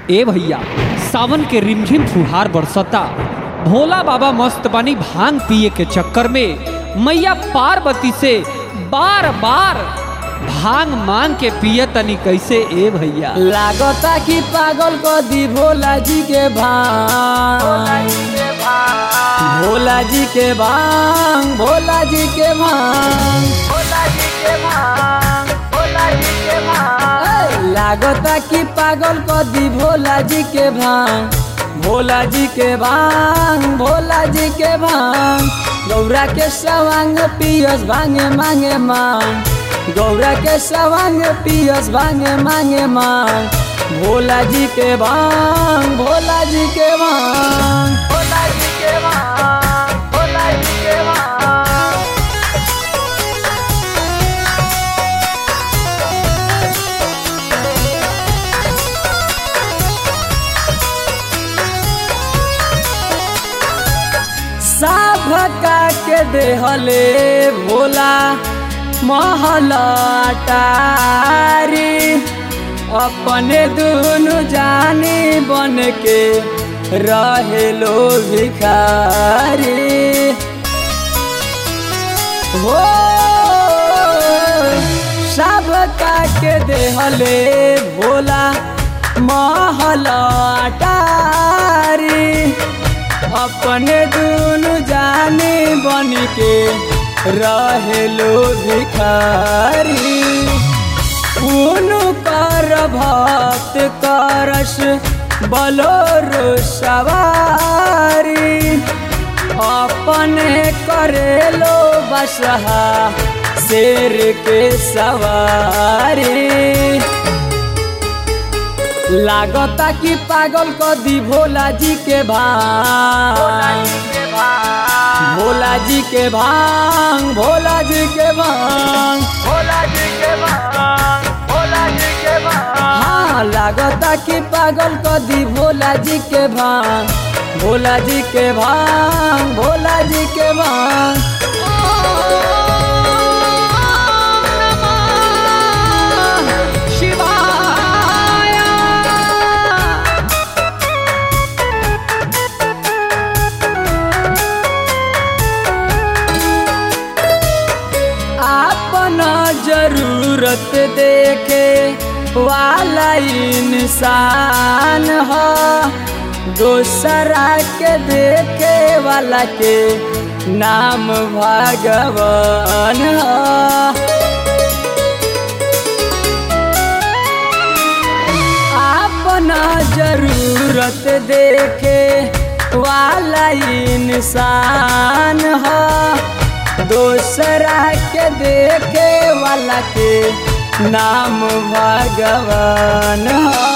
ए भैया, सावन के रिमझिम फुहार बरसता। भोला बाबा मस्त बानी भांग पिए के चक्कर में मैया पार्वती से बार बार भांग मांग के पिए तनी कैसे। ए भैया लागता कि पागल को दी भोला जी के भांग, भोला जी के भांग, भोला जी के भांग, भोला जी के भांग, भोला जी के भांग। लागता कि पागल को दी भोला जी के भांग, भोला जी के भांग, भोला जी के भांग। गौरा के सवांग पियस भांगे मांगे मांग, गौरा के सवांग पियस भांगे मांगे मांग। भोला जी के भांग, भोला जी के भांग, भोला जी के भांग, भोला जी के भांग। साभका के देहले भोला महला टारी, अपने दुनु जानी बन के रहे लो भिखारी। हो सबका के देहले भोला महला टारी, अपने दुनु जानी बन के रहे लो भिखारी। उनु कर भक्त करस बलोरो सवारी, अपने करे लो बसहा शेर के सवारी। लागता कि पागल को दी भोला जी के भांग, भोला जी के भांग, भोला जी के भांग, भोला जी के भांग, भोला जी के भांग। हाँ लागता कि पागल को दी भोला जी के भांग, भोला जी के भांग, भोला जी के भांग। जरूरत देखे वाला इंसान हो, दूसरा के देखे वाला के नाम भगवान हो। अपना जरूरत देखे वाला इंसान हो, दूसरा के देखे वाला के नाम भगवान हो।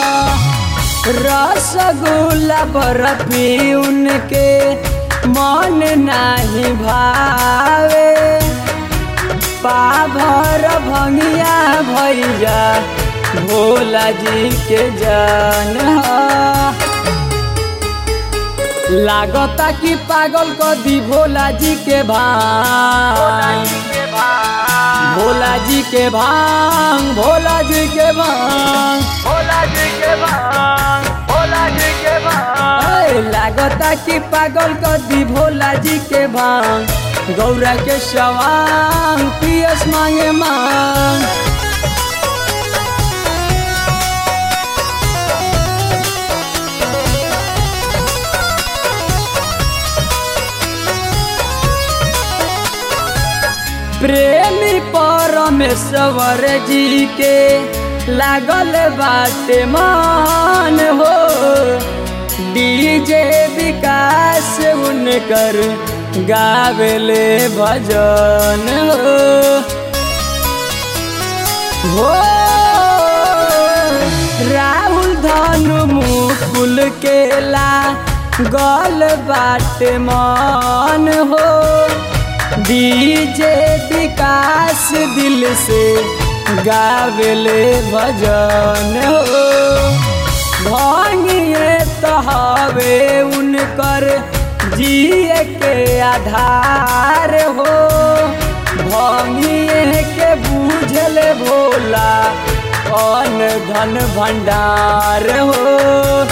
रसगुल्ला बर्फी उनके मन नहीं भावे, पाभर भंगिया भैया भोला जी के जान हो। लागता कि पागल को दी भोला जी के भांग, भोला जी के भांग, भोला जी के भांग, भोला जी के भांग, भोला जी के भांग। लागता कि पागल को दी भोला जी के भांग, गौरा के सवांग पियस मांगे मांग। प्रेमी परमेश्वर जी के लागल बाटे मान हो, डीजे विकास उनकर गावेले भजन हो। राहुल धनु मुकुल के लागल बाटे मान हो, डीजे विकास दिल से गावेले भजन हो। भांगिए तो हवे उनकर जिए के आधार हो, भांगिए के बूझल भोला अन्न धन भंडार हो।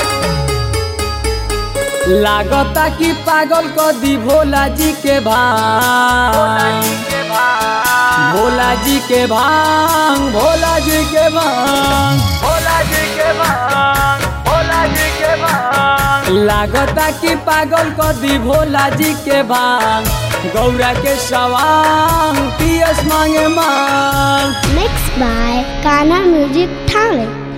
लागता कि पागल कर दी भोला जी के भांग, भोला जी के भांग, भोला जी के भांग, भोला जी के भांग, भोला जी के भांग। लागता कि पागल कर दी भोला जी के भांग, गौरा के सवांग पियस मांगे मांग। Mixed by Kana Music Talent.